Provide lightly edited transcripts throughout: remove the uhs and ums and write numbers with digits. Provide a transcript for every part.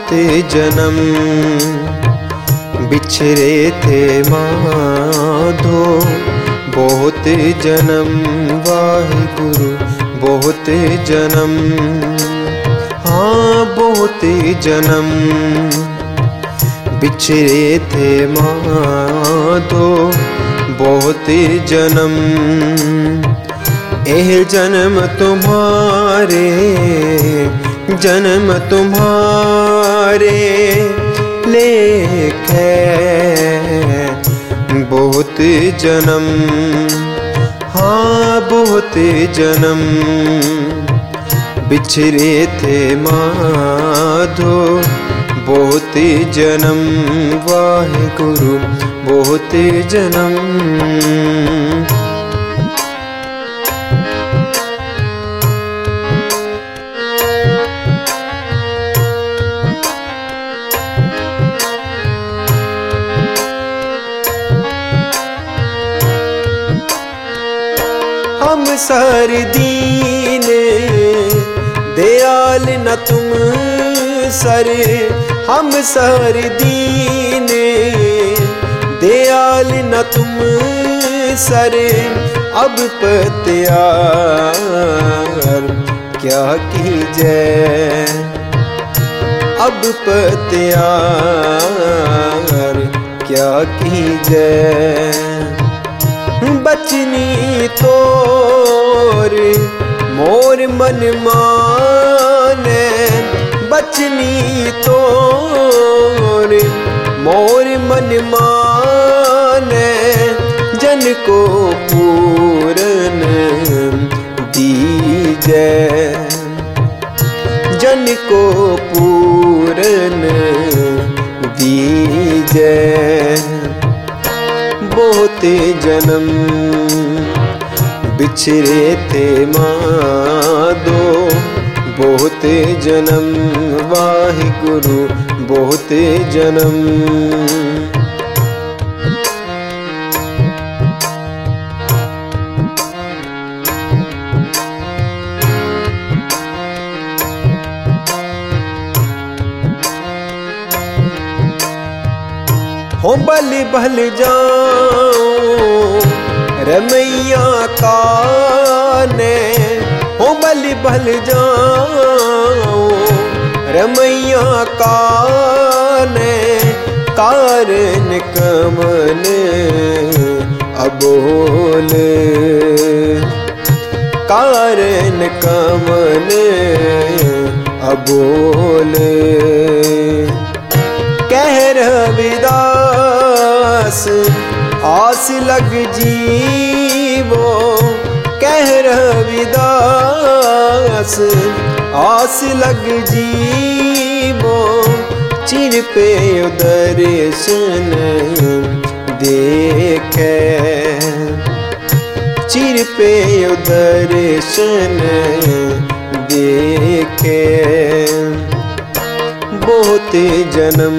बहुत जन्म बिछड़े थे माधो, बहुत जन्म वाहिगुरु बहुत जन्म, हाँ बहुत जन्म बिछड़े थे माधो, बहुत जन्म। एह जन्म तुम्हारे, जन्म तुम्हारे लेखे बहुत जन्म, हाँ बहुत जन्म बिछड़े थे माधो, बहुत जन्म वाहिगुरु बहुत जन्म। हम सर दीन दयाल न तुम सर, हम सर दीन दयाल न तुम सर, अब पत्यार क्या कीजे, अब पत्यार क्या कीजे। बचनी तोर मोर मन माने, बचनी तोर मोर मन माने, जन को पूरन दीजे, जन को पूरन दीजे। बहुत जन्म बिछड़े थे माधो, बहुत जन्म वाहिगुरु बहुत जन्म। हो बल बल जाऊं रमैया काने, हो बल बल जाऊं रमैया काने, कारण कमन अबोल, कारण कमन अबोल। कह रविदास आस लग जीवो, कह रविदास आस लग जीवो, चिर पे दर्शन देखे, चिर पे दर्शन देखे। बहुत जन्म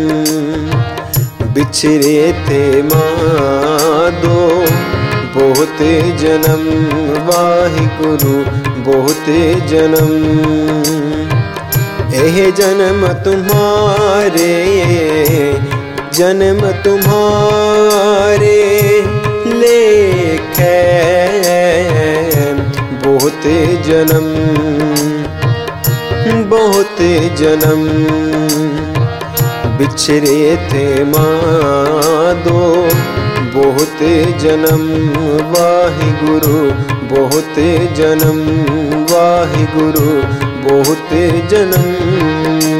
बिछड़े थे माधो, बहुत जन्म वाहिगुरु बहुत जन्म। एह जन्म तुम्हारे, जन्म तुम्हारे लेखे बहुत जन्म, बहुत जन्म बिछड़े थे माधो, बहुत जन्म वाहिगुरु बहुत जन्म, वाहिगुरु बहुत जन्म।